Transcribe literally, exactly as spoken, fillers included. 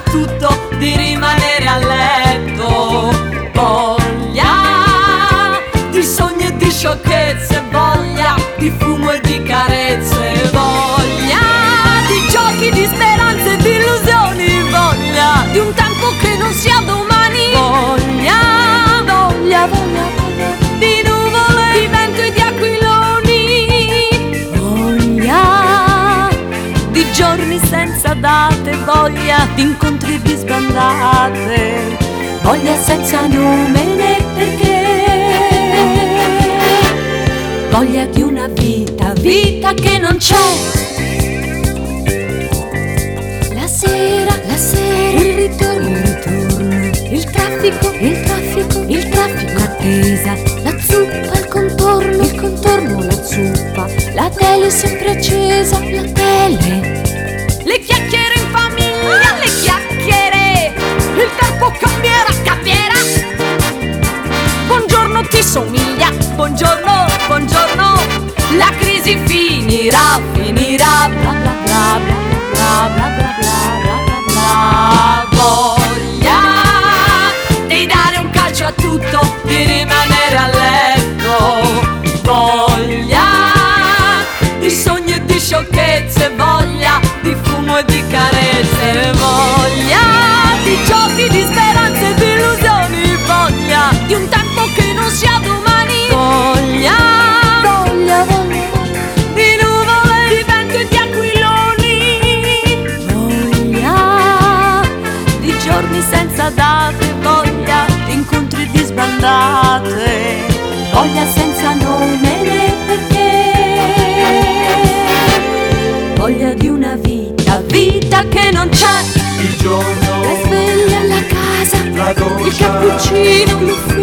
tutto, di rimanere a letto. Voglia di sogni e di sciocchezze, voglia di fumo e di carezze, voglia di giochi, di speranze e di illusioni, voglia di un tempo che non sia domani, voglia, voglia, voglia, voglia di nuvole, di vento e di aquiloni, voglia di giorni senza date, voglia di incontri e di sbandate, voglia senza nome né perché, voglia di una vita, vita che non c'è. La sera, la sera, il ritorno, il ritorno, il traffico, il traffico, il traffico, l'attesa, la zuppa, il contorno, il contorno, la zuppa, la tele sempre accesa, la tele, le chiacchiere in famiglia, le chiacchiere, il tempo cambierà, cambierà. Buongiorno ti somiglia, buongiorno, buongiorno, la crisi finirà, finirà, bla bla bla bla bla bla bla bla bla. Voglia di dare un calcio a tutto, di rimanere a letto, voglia di sogni e di sciocchezze, voglia di fumo e di carezze, voglia di giochi, di speranze e di illusioni, voglia di un tempo che non sia domani, voglia, voglia, voglia di nuvole, di vento e di aquiloni, voglia di giorni senza date, voglia di incontri e di sbandate, voglia senza nome né perché, voglia di una vita, vita che non c'è. Il giorno, La sveglia, la casa, la doccia, il cappuccino, l'ufficio,